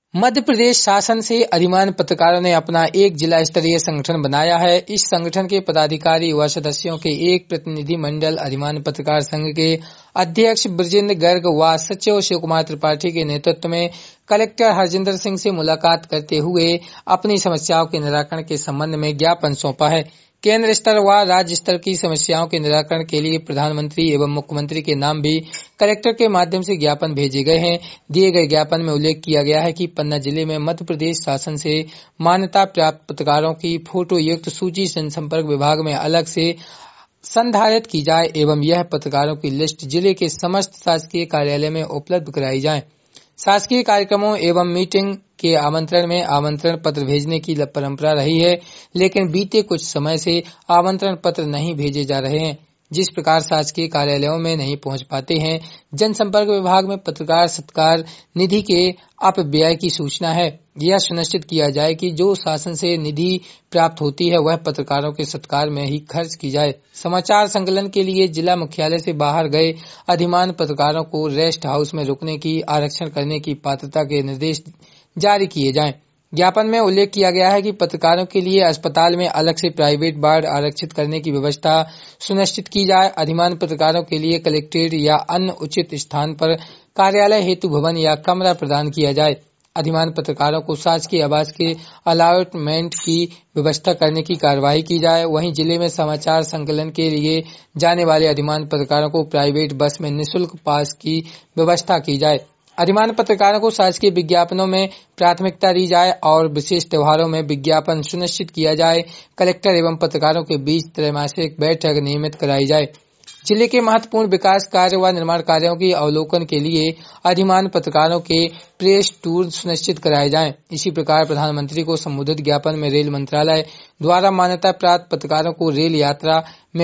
मध्य प्रदेश शासन से अधिमान्य पत्रकारों ने अपना एक जिला स्तरीय संगठन बनाया है। इस संगठन के पदाधिकारी व सदस्यों के एक प्रतिनिधि मंडल अधिमान्य पत्रकार संघ के अध्यक्ष ब्रजेंद्र गर्ग व सचिव शिव कुमार त्रिपाठी के नेतृत्व में कलेक्टर हरजिंदर सिंह से मुलाकात करते हुए अपनी समस्याओं के निराकरण के संबंध में ज्ञापन सौंपा है। केंद्र स्तर व राज्य स्तर की समस्याओं के निराकरण के लिए प्रधानमंत्री एवं मुख्यमंत्री के नाम भी कलेक्टर के माध्यम से ज्ञापन भेजे गए हैं। दिए गए ज्ञापन में उल्लेख किया गया है कि पन्ना जिले में मध्य प्रदेश शासन से मान्यता प्राप्त पत्रकारों की फोटो युक्त सूची जनसंपर्क विभाग में अलग से संधारित की जाए एवं यह पत्रकारों की लिस्ट जिले के समस्त शासकीय कार्यालय में उपलब्ध कराई जाए। शासकीय कार्यक्रमों एवं मीटिंग के आमंत्रण में आमंत्रण पत्र भेजने की परंपरा रही है, लेकिन बीते कुछ समय से आमंत्रण पत्र नहीं भेजे जा रहे हैं। जिस प्रकार शासकीय कार्यालयों में नहीं पहुंच पाते हैं, जनसंपर्क विभाग में पत्रकार सत्कार निधि के अपव्यय की सूचना है। यह सुनिश्चित किया जाए कि जो शासन से निधि प्राप्त होती है वह पत्रकारों के सत्कार में ही खर्च की जाए। समाचार संकलन के लिए जिला मुख्यालय से बाहर गए अधिमान्य पत्रकारों को रेस्ट हाउस में रुकने की आरक्षण करने की पात्रता के निर्देश जारी किए जाएं। ज्ञापन में उल्लेख किया गया है कि पत्रकारों के लिए अस्पताल में अलग से प्राइवेट वार्ड आरक्षित करने की व्यवस्था सुनिश्चित की जाए। अधिमान्य पत्रकारों के लिए कलेक्ट्रेट या अन्य उचित स्थान पर कार्यालय हेतु भवन या कमरा प्रदान किया जाए। अधिमान्य पत्रकारों को शासकीय आवास के अलॉटमेंट की व्यवस्था करने की कार्यवाही की जाए। वहीं जिले में समाचार संकलन के लिए जाने वाले अधिमान्य पत्रकारों को प्राइवेट बस में निःशुल्क पास की व्यवस्था की जाए। अधिमान्य पत्रकारों को शासकीय विज्ञापनों में प्राथमिकता दी जाए और विशेष त्योहारों में विज्ञापन सुनिश्चित किया जाए। कलेक्टर एवं पत्रकारों के बीच त्रैमासिक बैठक नियमित कराई जाए। जिले के महत्वपूर्ण विकास कार्य व निर्माण कार्यों की अवलोकन के लिए अधिमान्य पत्रकारों के प्रेस टूर सुनिश्चित कराए जाएं। इसी प्रकार प्रधानमंत्री को संबोधित ज्ञापन में रेल मंत्रालय द्वारा मान्यता प्राप्त पत्रकारों को रेल यात्रा में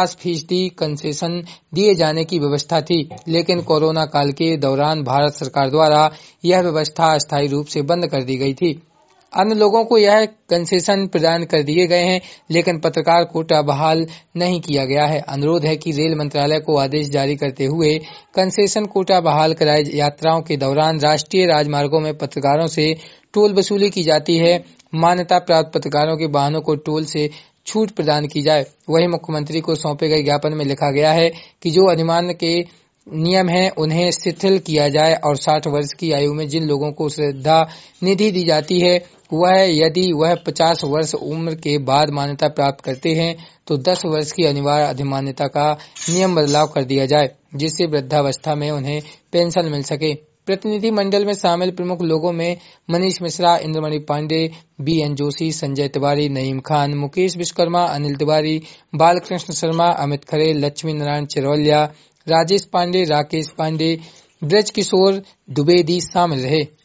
50% कंसेशन दिए जाने की व्यवस्था थी, लेकिन कोरोना काल के दौरान भारत सरकार द्वारा यह व्यवस्था अस्थायी रूप से बंद कर दी गई थी। अन्य लोगों को यह कंसेशन प्रदान कर दिए गए हैं, लेकिन पत्रकार कोटा बहाल नहीं किया गया है। अनुरोध है कि रेल मंत्रालय को आदेश जारी करते हुए कंसेशन कोटा बहाल कराए। यात्राओं के दौरान राष्ट्रीय राजमार्गों में पत्रकारों से टोल वसूली की जाती है। मान्यता प्राप्त पत्रकारों के वाहनों को टोल से छूट प्रदान की जाए। वहीं मुख्यमंत्री को सौंपे गए ज्ञापन में लिखा गया है कि जो अधिमान्य के नियम है उन्हें शिथिल किया जाए और 60 वर्ष की आयु में जिन लोगों को श्रद्धा निधि दी जाती है वह यदि वह 50 वर्ष उम्र के बाद मान्यता प्राप्त करते हैं तो 10 वर्ष की अनिवार्य अधिमान्यता का नियम बदलाव कर दिया जाए, जिससे वृद्धावस्था में उन्हें पेंशन मिल सके। प्रतिनिधि मंडल में शामिल प्रमुख लोगों में मनीष मिश्रा, इंद्रमणि पांडे, BN जोशी, संजय तिवारी, नईम खान, मुकेश विश्वकर्मा, अनिल तिवारी, बालकृष्ण शर्मा, अमित खरे, लक्ष्मी नारायण चिरौलिया, राजेश पांडे, राकेश पांडे, ब्रज किशोर द्विवेदी शामिल रहे।